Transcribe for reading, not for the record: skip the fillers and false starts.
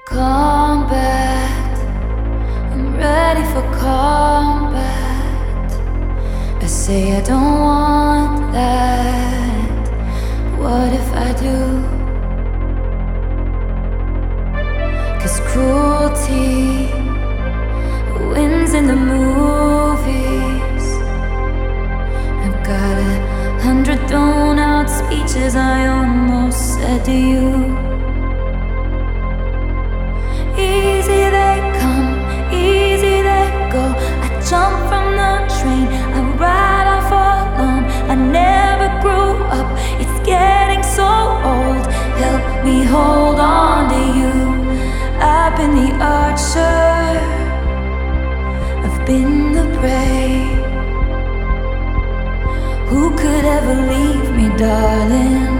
Combat, I'm ready for combat. I say I don't want that. What if I do? 'Cause cruelty wins in the movies. I've got 100 thrown out speeches I almost said to you. Easy they come, easy they go. I jump from the train, I ride off alone. I never grew up, it's getting so old. Help me hold on to you. I've been the archer, I've been the prey. Who could ever leave me, darling?